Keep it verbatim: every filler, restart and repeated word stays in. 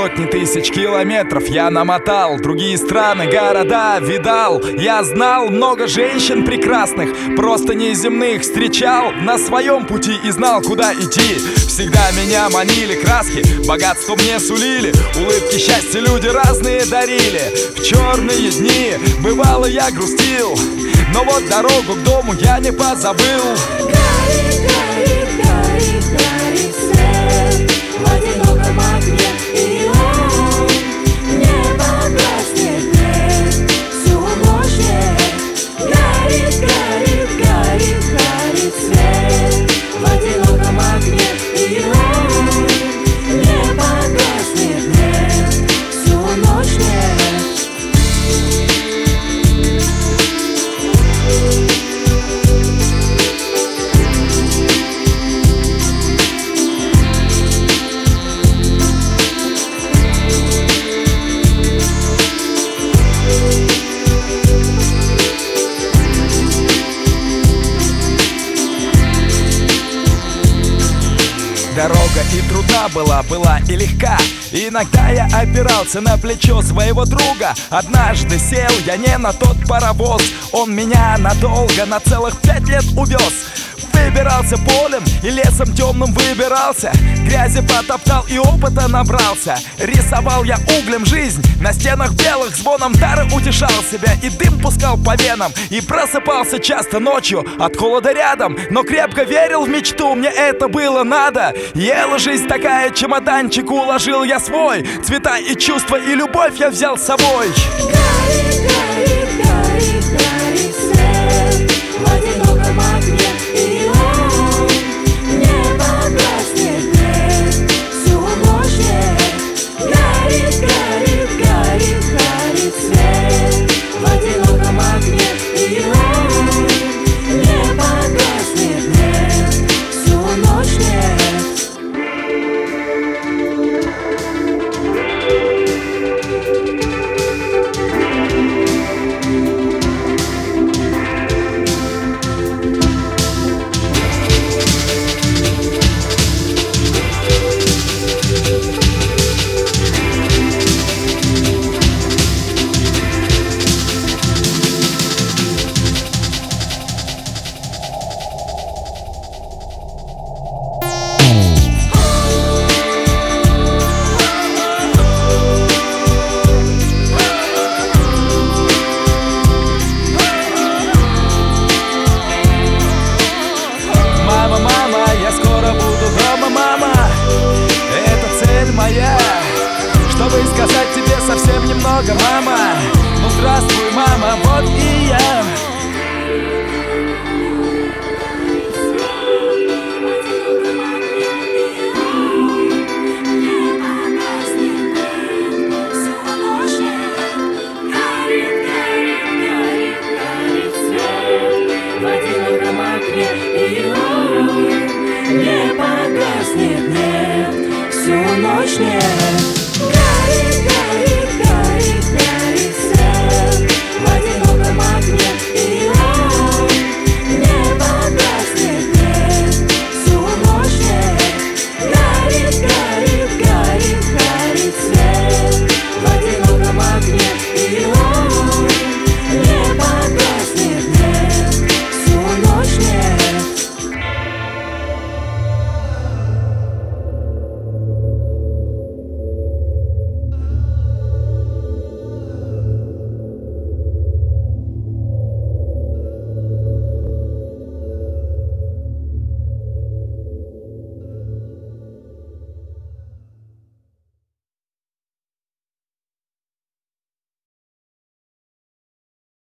Сотни тысяч километров я намотал, другие страны, города видал. Я знал много женщин прекрасных, просто неземных встречал на своем пути и знал, куда идти. Всегда меня манили краски, богатство мне сулили, улыбки, счастья люди разные дарили. В черные дни бывало я грустил, но вот дорогу к дому я не позабыл. Горит, горит, горит, горит свет в одиноком огне, и он не погаснет, нет, всю ночь нет. Горит, горит, горит, горит свет в одиноком огне, и он не погаснет, нет, всю ночь нет. Дорога и трудна была, была и легка. Иногда я опирался на плечо своего друга. Однажды сел я не на тот паровоз, он меня надолго, на целых пять лет увез. Выбирался полем и лесом темным выбирался, грязи потоптал и опыта набрался. Рисовал я углем жизнь на стенах белых, звоном дара утешал себя и дым пускал по венам. И просыпался часто ночью от холода рядом, но крепко верил в мечту, мне это было надо. Ела жизнь такая, чемоданчик уложил я свой, цвета и чувства и любовь я взял с собой. Горит, горит, горит, горит свет в одиноком огне, и он не погаснет, нет, всю ночь нет. Горит, горит, горит, горит свет в одиноком огне, и он не погаснет, нет, всю ночь нет. Чтобы сказать тебе совсем немного, мама. Ну здравствуй, мама, вот и я. Не погаснет, нет, всю ночь нет.